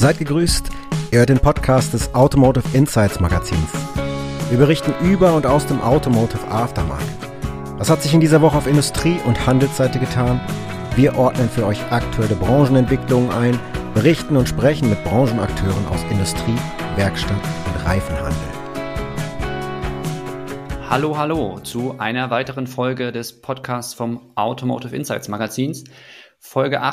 Seid gegrüßt, ihr hört den Podcast des Automotive Insights Magazins. Wir berichten über und aus dem Automotive Aftermarket. Was hat sich in dieser Woche auf Industrie- und Handelsseite getan? Wir ordnen für euch aktuelle Branchenentwicklungen ein, berichten und sprechen mit Branchenakteuren aus Industrie, Werkstatt und Reifenhandel. Hallo zu einer weiteren Folge des Podcasts vom Automotive Insights Magazins. Folge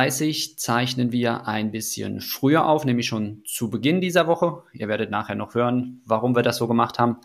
38 zeichnen wir ein bisschen früher auf, nämlich schon zu Beginn dieser Woche. Ihr werdet nachher noch hören, warum wir das so gemacht haben.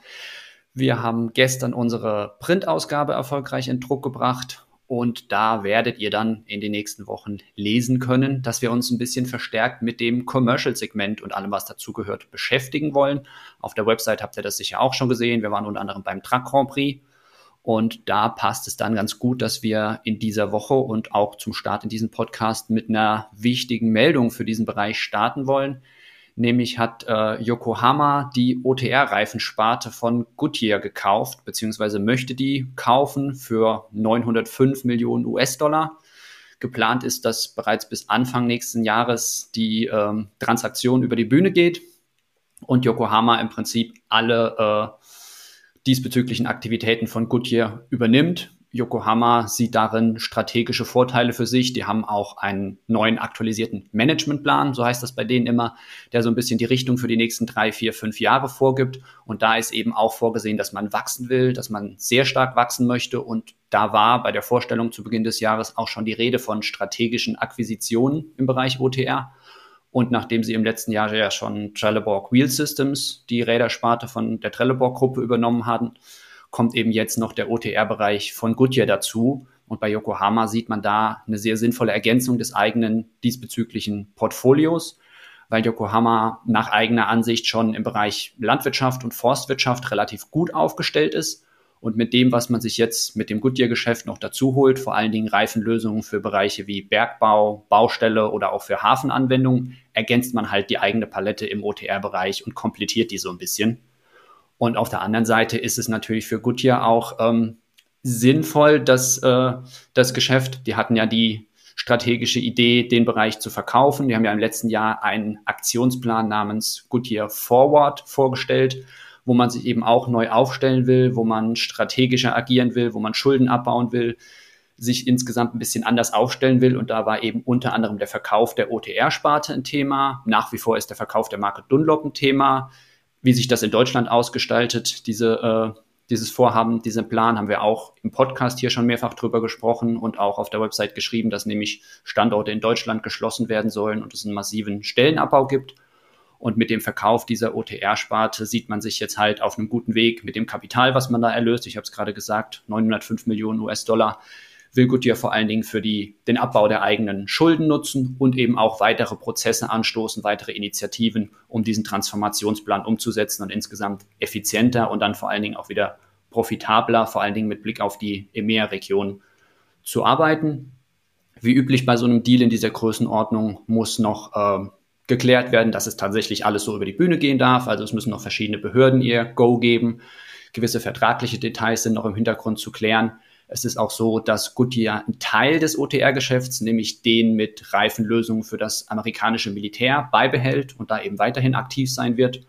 Wir haben gestern unsere Printausgabe erfolgreich in Druck gebracht und da werdet ihr dann in den nächsten Wochen lesen können, dass wir uns ein bisschen verstärkt mit dem Commercial-Segment und allem, was dazugehört, beschäftigen wollen. Auf der Website habt ihr das sicher auch schon gesehen. Wir waren unter anderem beim Truck Grand Prix. Und da passt es dann ganz gut, dass wir in dieser Woche und auch zum Start in diesem Podcast mit einer wichtigen Meldung für diesen Bereich starten wollen. Nämlich hat Yokohama die OTR-Reifensparte von Goodyear gekauft, beziehungsweise möchte die kaufen für 905 Millionen US-Dollar. Geplant ist, dass bereits bis Anfang nächsten Jahres die Transaktion über die Bühne geht und Yokohama im Prinzip alle diesbezüglichen Aktivitäten von Goodyear übernimmt. Yokohama sieht darin strategische Vorteile für sich. Die haben auch einen neuen aktualisierten Managementplan, so heißt das bei denen immer, der so ein bisschen die Richtung für die nächsten 3, 4, 5 Jahre vorgibt. Und da ist eben auch vorgesehen, dass man wachsen will, dass man sehr stark wachsen möchte. Und da war bei der Vorstellung zu Beginn des Jahres auch schon die Rede von strategischen Akquisitionen im Bereich OTR. Und nachdem sie im letzten Jahr ja schon Trelleborg Wheel Systems, die Rädersparte von der Trelleborg-Gruppe, übernommen hatten, kommt eben jetzt noch der OTR-Bereich von Goodyear dazu. Und bei Yokohama sieht man da eine sehr sinnvolle Ergänzung des eigenen diesbezüglichen Portfolios, weil Yokohama nach eigener Ansicht schon im Bereich Landwirtschaft und Forstwirtschaft relativ gut aufgestellt ist. Und mit dem, was man sich jetzt mit dem Goodyear-Geschäft noch dazu holt, vor allen Dingen Reifenlösungen für Bereiche wie Bergbau, Baustelle oder auch für Hafenanwendungen, ergänzt man halt die eigene Palette im OTR-Bereich und komplettiert die so ein bisschen. Und auf der anderen Seite ist es natürlich für Goodyear auch sinnvoll, dass das Geschäft, die hatten ja die strategische Idee, den Bereich zu verkaufen. Die haben ja im letzten Jahr einen Aktionsplan namens Goodyear Forward vorgestellt, wo man sich eben auch neu aufstellen will, wo man strategischer agieren will, wo man Schulden abbauen will, sich insgesamt ein bisschen anders aufstellen will. Und da war eben unter anderem der Verkauf der OTR-Sparte ein Thema. Nach wie vor ist der Verkauf der Marke Dunlop ein Thema. Wie sich das in Deutschland ausgestaltet, dieses Vorhaben, diesen Plan, haben wir auch im Podcast hier schon mehrfach drüber gesprochen und auch auf der Website geschrieben, dass nämlich Standorte in Deutschland geschlossen werden sollen und es einen massiven Stellenabbau gibt. Und mit dem Verkauf dieser OTR-Sparte sieht man sich jetzt halt auf einem guten Weg mit dem Kapital, was man da erlöst. Ich habe es gerade gesagt, 905 Millionen US-Dollar will Goodyear vor allen Dingen für den Abbau der eigenen Schulden nutzen und eben auch weitere Prozesse anstoßen, weitere Initiativen, um diesen Transformationsplan umzusetzen und insgesamt effizienter und dann vor allen Dingen auch wieder profitabler, vor allen Dingen mit Blick auf die EMEA-Region zu arbeiten. Wie üblich bei so einem Deal in dieser Größenordnung muss noch geklärt werden, dass es tatsächlich alles so über die Bühne gehen darf. Also es müssen noch verschiedene Behörden ihr Go geben. Gewisse vertragliche Details sind noch im Hintergrund zu klären. Es ist auch so, dass Goodyear einen Teil des OTR-Geschäfts, nämlich den mit Reifenlösungen für das amerikanische Militär, beibehält und da eben weiterhin aktiv sein wird.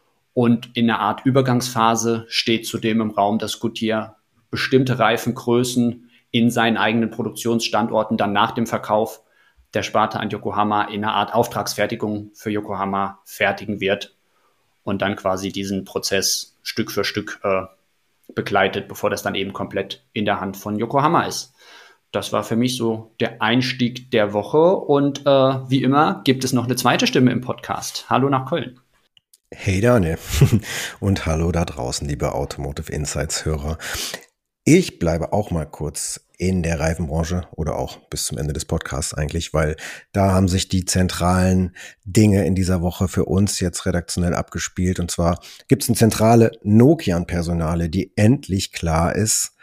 Und in einer Art Übergangsphase steht zudem im Raum, dass Goodyear bestimmte Reifengrößen in seinen eigenen Produktionsstandorten dann nach dem Verkauf der Sparte an Yokohama in einer Art Auftragsfertigung für Yokohama fertigen wird und dann quasi diesen Prozess Stück für Stück begleitet, bevor das dann eben komplett in der Hand von Yokohama ist. Das war für mich so der Einstieg der Woche und wie immer gibt es noch eine zweite Stimme im Podcast. Hallo nach Köln. Hey Daniel und hallo da draußen, liebe Automotive Insights Hörer. Ich bleibe auch mal kurz in der Reifenbranche oder auch bis zum Ende des Podcasts eigentlich, weil da haben sich die zentralen Dinge in dieser Woche für uns jetzt redaktionell abgespielt. Und zwar gibt es eine zentrale Nokian-Personale, die endlich klar ist.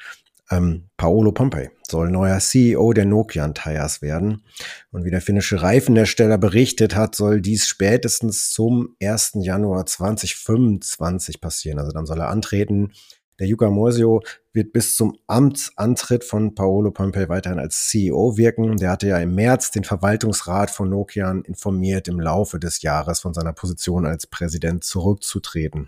Paolo Pompei soll neuer CEO der Nokian Tyres werden. Und wie der finnische Reifenhersteller berichtet hat, soll dies spätestens zum 1. Januar 2025 passieren. Also dann soll er antreten. Der Yuka Mursio wird bis zum Amtsantritt von Paolo Pompei weiterhin als CEO wirken. Der hatte ja im März den Verwaltungsrat von Nokia informiert, im Laufe des Jahres von seiner Position als Präsident zurückzutreten.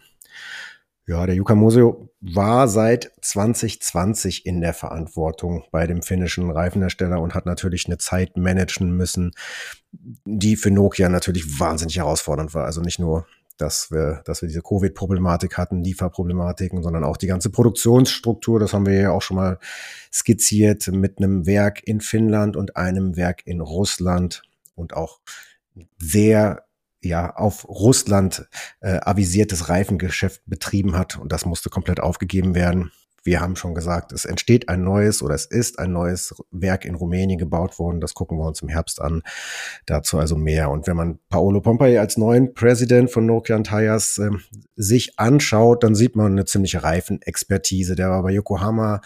Ja, der Yuka Mursio war seit 2020 in der Verantwortung bei dem finnischen Reifenhersteller und hat natürlich eine Zeit managen müssen, die für Nokia natürlich wahnsinnig herausfordernd war. Also nicht nur, dass wir diese Covid-Problematik hatten, Lieferproblematiken, sondern auch die ganze Produktionsstruktur, das haben wir ja auch schon mal skizziert, mit einem Werk in Finnland und einem Werk in Russland und auch sehr auf Russland avisiertes Reifengeschäft betrieben hat und das musste komplett aufgegeben werden. Wir haben schon gesagt, es ist ein neues Werk in Rumänien gebaut worden. Das gucken wir uns im Herbst an. Dazu also mehr. Und wenn man Paolo Pompei als neuen Präsident von Nokian Tyres sich anschaut, dann sieht man eine ziemliche Reifenexpertise. Der war bei Yokohama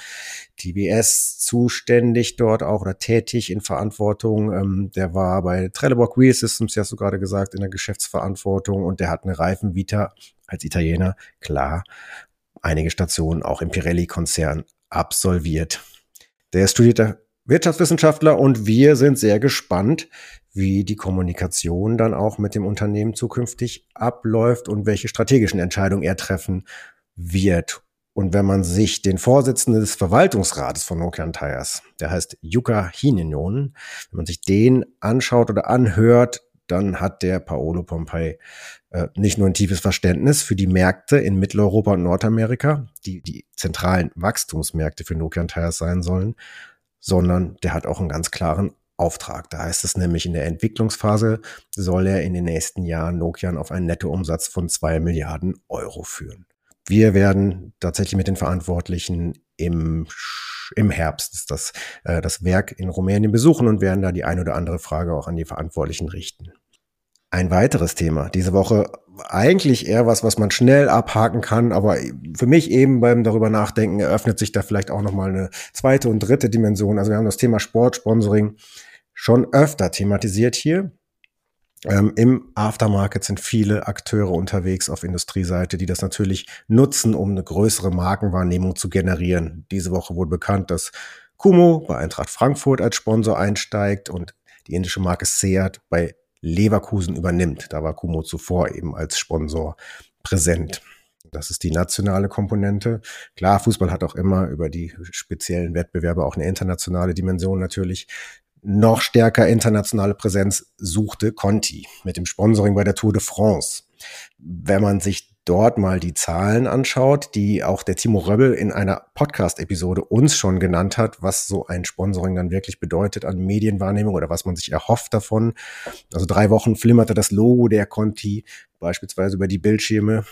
TBS zuständig dort auch oder tätig in Verantwortung. Der war bei Trelleborg Wheel Systems, ja hast du gerade gesagt, in der Geschäftsverantwortung und der hat eine Reifenvita als Italiener, klar, einige Stationen auch im Pirelli-Konzern absolviert. Der ist studierter Wirtschaftswissenschaftler und wir sind sehr gespannt, wie die Kommunikation dann auch mit dem Unternehmen zukünftig abläuft und welche strategischen Entscheidungen er treffen wird. Und wenn man sich den Vorsitzenden des Verwaltungsrates von Nokian Tyres, der heißt Jukka Hiininen, wenn man sich den anschaut oder anhört, dann hat der Paolo Pompei nicht nur ein tiefes Verständnis für die Märkte in Mitteleuropa und Nordamerika, die zentralen Wachstumsmärkte für Nokian Tyres sein sollen, sondern der hat auch einen ganz klaren Auftrag. Da heißt es nämlich, in der Entwicklungsphase soll er in den nächsten Jahren Nokian auf einen Nettoumsatz von 2 Milliarden Euro führen. Wir werden tatsächlich mit den Verantwortlichen im Herbst das Werk in Rumänien besuchen und werden da die ein oder andere Frage auch an die Verantwortlichen richten. Ein weiteres Thema diese Woche, eigentlich eher was man schnell abhaken kann, aber für mich eben beim darüber nachdenken eröffnet sich da vielleicht auch nochmal eine zweite und dritte Dimension. Also wir haben das Thema Sportsponsoring schon öfter thematisiert hier. Im Aftermarket sind viele Akteure unterwegs auf Industrieseite, die das natürlich nutzen, um eine größere Markenwahrnehmung zu generieren. Diese Woche wurde bekannt, dass Kumho bei Eintracht Frankfurt als Sponsor einsteigt und die indische Marke Seat bei Leverkusen übernimmt. Da war Kumho zuvor eben als Sponsor präsent. Das ist die nationale Komponente. Klar, Fußball hat auch immer über die speziellen Wettbewerbe auch eine internationale Dimension natürlich. Noch stärker internationale Präsenz suchte Conti mit dem Sponsoring bei der Tour de France. Wenn man sich dort mal die Zahlen anschaut, die auch der Timo Röbbel in einer Podcast-Episode uns schon genannt hat, was so ein Sponsoring dann wirklich bedeutet an Medienwahrnehmung oder was man sich erhofft davon. Also 3 Wochen flimmerte das Logo der Conti beispielsweise über die Bildschirme.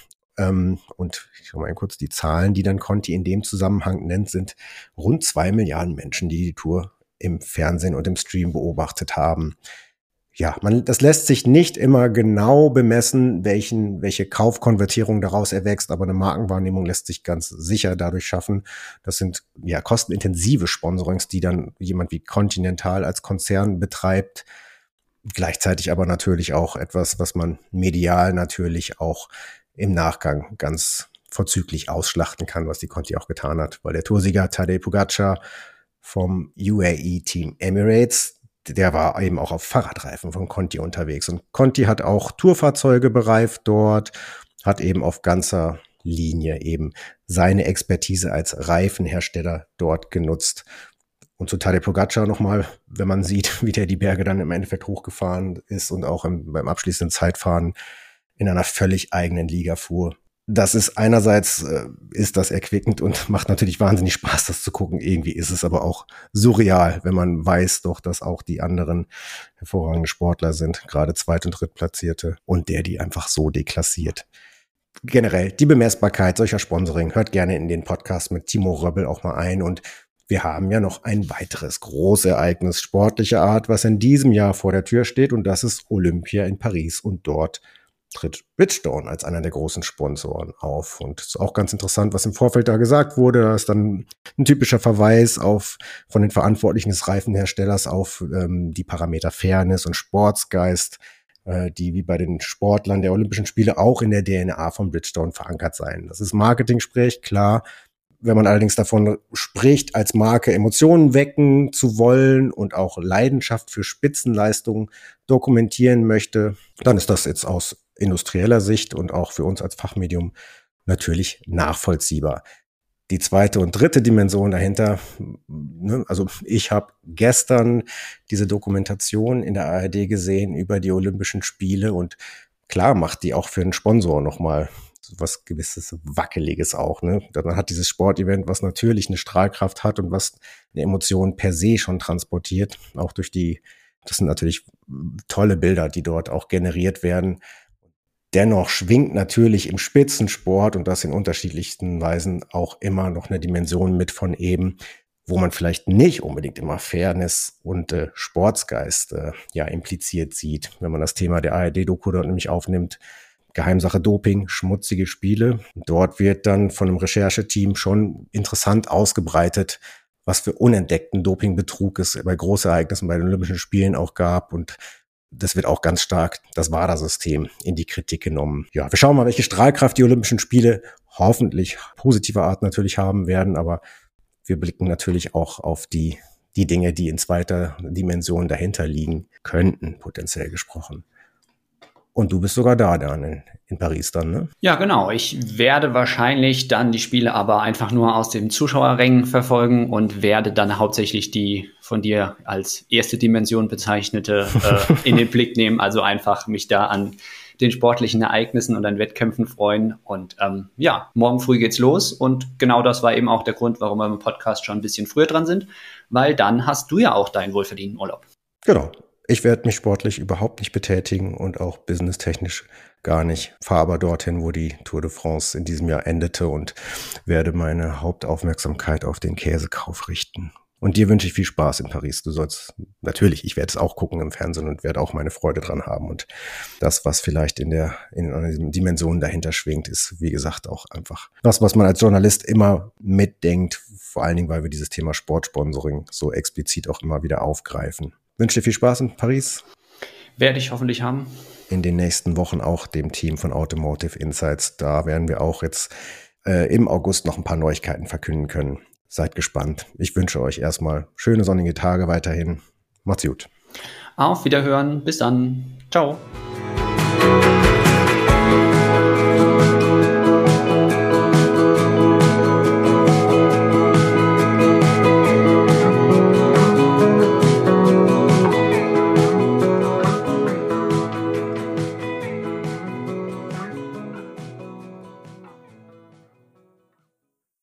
Und ich schau mal kurz die Zahlen, die dann Conti in dem Zusammenhang nennt, sind rund 2 Milliarden Menschen, die die Tour im Fernsehen und im Stream beobachtet haben. Ja, das lässt sich nicht immer genau bemessen, welche Kaufkonvertierung daraus erwächst, aber eine Markenwahrnehmung lässt sich ganz sicher dadurch schaffen. Das sind ja kostenintensive Sponsorings, die dann jemand wie Continental als Konzern betreibt. Gleichzeitig aber natürlich auch etwas, was man medial natürlich auch im Nachgang ganz vorzüglich ausschlachten kann, was die Conti auch getan hat, weil der Toursieger Tadej Pogacar vom UAE-Team Emirates, der war eben auch auf Fahrradreifen von Conti unterwegs. Und Conti hat auch Tourfahrzeuge bereift dort, hat eben auf ganzer Linie eben seine Expertise als Reifenhersteller dort genutzt. Und zu Tadej Pogacar nochmal, wenn man sieht, wie der die Berge dann im Endeffekt hochgefahren ist und auch beim abschließenden Zeitfahren in einer völlig eigenen Liga fuhr. Das ist einerseits, ist das erquickend und macht natürlich wahnsinnig Spaß, das zu gucken. Irgendwie ist es aber auch surreal, wenn man weiß doch, dass auch die anderen hervorragende Sportler sind, gerade Zweit- und Drittplatzierte und die einfach so deklassiert. Generell die Bemessbarkeit solcher Sponsoring, hört gerne in den Podcast mit Timo Röbbel auch mal ein und wir haben ja noch ein weiteres Großereignis sportlicher Art, was in diesem Jahr vor der Tür steht und das ist Olympia in Paris und dort tritt Bridgestone als einer der großen Sponsoren auf. Und es ist auch ganz interessant, was im Vorfeld da gesagt wurde. Da ist dann ein typischer Verweis von den Verantwortlichen des Reifenherstellers auf die Parameter Fairness und Sportsgeist, die wie bei den Sportlern der Olympischen Spiele auch in der DNA von Bridgestone verankert seien. Das ist Marketing-Sprech, klar. Wenn man allerdings davon spricht, als Marke Emotionen wecken zu wollen und auch Leidenschaft für Spitzenleistungen dokumentieren möchte, dann ist das jetzt aus industrieller Sicht und auch für uns als Fachmedium natürlich nachvollziehbar. Die zweite und dritte Dimension dahinter, ne, also ich habe gestern diese Dokumentation in der ARD gesehen über die Olympischen Spiele und klar macht die auch für einen Sponsor nochmal was gewisses Wackeliges auch. Ne? Dann hat dieses Sportevent, was natürlich eine Strahlkraft hat und was eine Emotion per se schon transportiert, auch durch das sind natürlich tolle Bilder, die dort auch generiert werden. Dennoch schwingt natürlich im Spitzensport und das in unterschiedlichsten Weisen auch immer noch eine Dimension mit von eben, wo man vielleicht nicht unbedingt immer Fairness und Sportsgeist impliziert sieht. Wenn man das Thema der ARD-Doku dort nämlich aufnimmt, Geheimsache Doping, schmutzige Spiele. Dort wird dann von einem Rechercheteam schon interessant ausgebreitet, was für unentdeckten Dopingbetrug es bei Großereignissen bei den Olympischen Spielen auch gab und das wird auch ganz stark das WADA-System in die Kritik genommen. Ja, wir schauen mal, welche Strahlkraft die Olympischen Spiele hoffentlich positiver Art natürlich haben werden, aber wir blicken natürlich auch auf die Dinge, die in zweiter Dimension dahinter liegen könnten, potenziell gesprochen. Und du bist sogar da dann in Paris dann, ne? Ja, genau. Ich werde wahrscheinlich dann die Spiele aber einfach nur aus dem Zuschauerrängen verfolgen und werde dann hauptsächlich die von dir als erste Dimension bezeichnete in den Blick nehmen. Also einfach mich da an den sportlichen Ereignissen und an Wettkämpfen freuen. Und morgen früh geht's los. Und genau das war eben auch der Grund, warum wir im Podcast schon ein bisschen früher dran sind. Weil dann hast du ja auch deinen wohlverdienten Urlaub. Genau. Ich werde mich sportlich überhaupt nicht betätigen und auch businesstechnisch gar nicht. Fahre aber dorthin, wo die Tour de France in diesem Jahr endete und werde meine Hauptaufmerksamkeit auf den Käsekauf richten. Und dir wünsche ich viel Spaß in Paris. Du sollst natürlich, ich werde es auch gucken im Fernsehen und werde auch meine Freude dran haben. Und das, was vielleicht in diesen Dimensionen dahinter schwingt, ist, wie gesagt, auch einfach das, was man als Journalist immer mitdenkt. Vor allen Dingen, weil wir dieses Thema Sportsponsoring so explizit auch immer wieder aufgreifen. Wünsche dir viel Spaß in Paris. Werde ich hoffentlich haben. In den nächsten Wochen auch dem Team von Automotive Insights. Da werden wir auch jetzt im August noch ein paar Neuigkeiten verkünden können. Seid gespannt. Ich wünsche euch erstmal schöne sonnige Tage weiterhin. Macht's gut. Auf Wiederhören. Bis dann. Ciao.